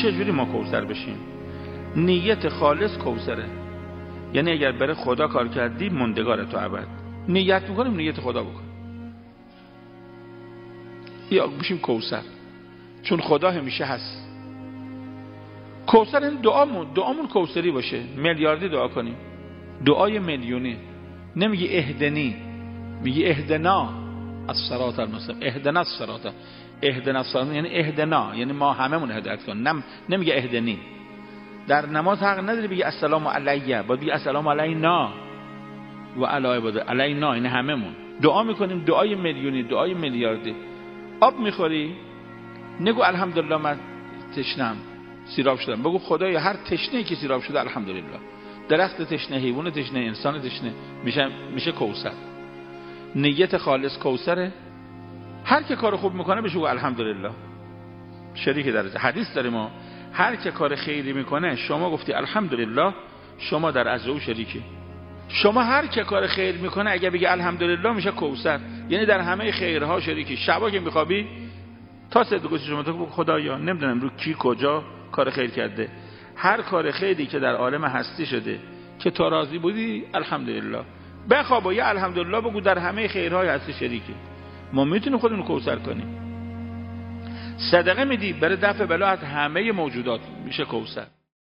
چجوری ما کوثر بشیم؟ نیت خالص کوثره. یعنی اگر بره خدا کار کردی موندگار تو ابد. نیت میکنیم نیت خدا بکن یا بشیم کوثر، چون خدا همیشه هست. کوثر این دعامون کوثری باشه، میلیاردی دعا کنیم، دعای میلیونی. نمیگی اهدنی، میگی اهدنا الصراط المستقیم. اهدنا الصراط، اهدنا الصراط یعنی اهدنا، یعنی ما هممون هدایت کن. نمیگه اهدنی. در نماز حق نداری بگی السلام علیه، باید بگی السلام علینا و علی عباد علینا، این هممون دعا میکنیم، دعای میلیونی، دعای میلیاردی. آب میخوری نگو الحمدلله من تشنم سیراب شدم، بگو خدایا هر تشنه‌ای که سیراب شده الحمدلله. درخت تشنه، حیوان تشنه، انسان تشنه، میشه کوثر. نیت خالص کوثره. هر که کار خوب میکنه بهش بگو الحمدلله. شریک درجه. حدیث داریم ما هر که کار خیری میکنه شما گفتی الحمدلله، شما در اجر او شریکی. شما هر که کار خیر میکنه اگه بگی الحمدلله میشه کوثر، یعنی در همه خیرها شریکی. شبا که میخوابی تا صد گوش شما تو خدایا نمیدونم رو کی کجا کار خیر کرده، هر کار خیری که در عالم هستی شده که تو راضی بودی الحمدلله، بخواب و یا الحمدلله بگو در همه خیرهای هستی شریکی. ما میتونیم خودمون کوثر کنیم. صدقه میدی برای دفع بلا از همه موجودات میشه کوثر.